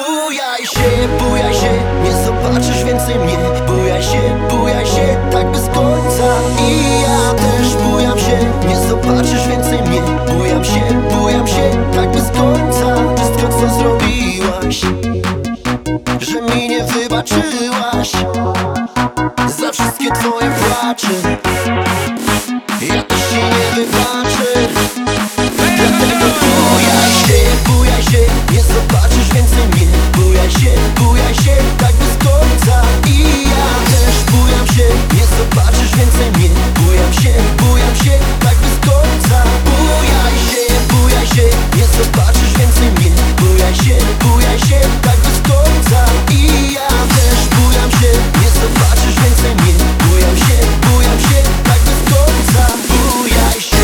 bujaj się, nie zobaczysz więcej mnie. Bujaj się, tak bez końca. I ja też bujam się, nie zobaczysz więcej mnie. Bujam się, tak bez końca. Wszystko co zrobiłaś, że mi nie wybaczyłaś. Za wszystkie twoje płacze ja też ci nie wybaczę. Dlatego bujaj się, nie zobaczysz więcej mnie. Bujaj się, tak bez końca. I ja też bujam się, nie zobaczysz więcej mnie. Bujam się, tak bez końca. Bujaj się, nie zobaczysz więcej mnie. Bujaj się, tak bez końca. I ja też bujam się, nie zobaczysz więcej mnie. Bujam się, tak bez końca. Bujaj się.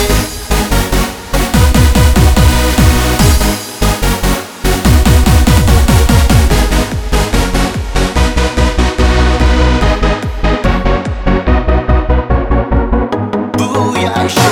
Bujaj się.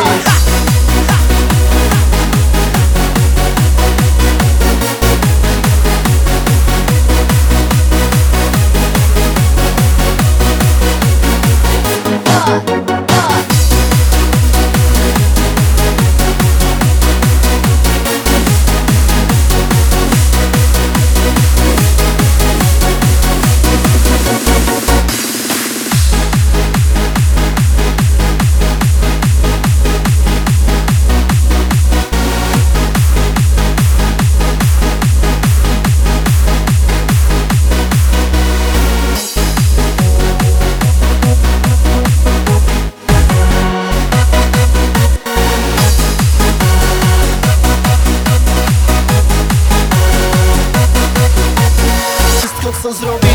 Co zrobię?